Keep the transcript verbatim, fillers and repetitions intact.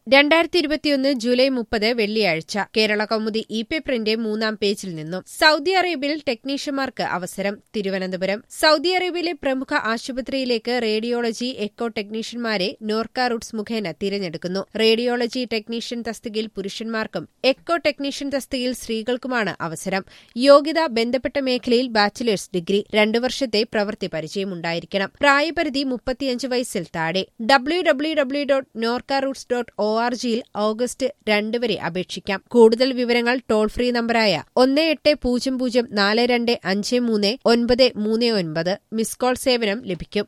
രണ്ടായിരത്തി ഇരുപത്തിയൊന്ന് ജൂലൈ മുപ്പത് വെള്ളിയാഴ്ച കേരള കൗമുദി ഇ പേപ്പറിന്റെ മൂന്നാം പേജിൽ നിന്നും സൗദി അറേബ്യയിൽ ടെക്നീഷ്യന്മാർക്ക് അവസരം തിരുവനന്തപുരം സൗദി അറേബ്യയിലെ പ്രമുഖ ആശുപത്രിയിലേക്ക് റേഡിയോളജി എക്കോ ടെക്നീഷ്യന്മാരെ നോർക്ക റൂട്ട്സ് മുഖേന തിരഞ്ഞെടുക്കുന്നു. റേഡിയോളജി ടെക്നീഷ്യൻ തസ്തികയിൽ പുരുഷന്മാർക്കും എക്കോ ടെക്നീഷ്യൻ തസ്തികയിൽ സ്ത്രീകൾക്കുമാണ് അവസരം. യോഗ്യത ബന്ധപ്പെട്ട മേഖലയിൽ ബാച്ചിലേഴ്സ് ഡിഗ്രി, രണ്ടു വർഷത്തെ പ്രവൃത്തി പരിചയമുണ്ടായിരിക്കണം. പ്രായപരിധി മുപ്പത്തിയഞ്ച് വയസ്സിൽ താഴെ. W W W dot Norka Roots dot O R ജിയിൽ ഓഗസ്റ്റ് രണ്ട് വരെ അപേക്ഷിക്കാം. കൂടുതൽ വിവരങ്ങൾ ടോൾ ഫ്രീ നമ്പറായ ഒന്ന് എട്ട് പൂജ്യം പൂജ്യം നാല് രണ്ട് അഞ്ച് മൂന്ന് ഒൻപത് മൂന്ന് ഒൻപത് മിസ് കോൾ സേവനം ലഭിക്കും.